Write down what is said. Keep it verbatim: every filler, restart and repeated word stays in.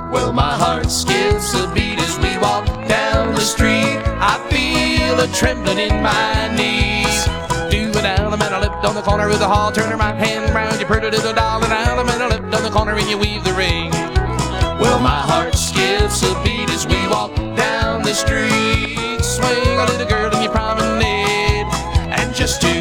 Well, my heart skips a beat as we walk down the street. I feel a trembling in my knees. Do it down, I'm at a lip on the corner of the hall. Turn her my hand round, you pretty little doll. And now I'm at a lip on the corner and you weave the ring. Well, my heart skips a beat as we walk down the street. Swing a little girl in your promenade. And just to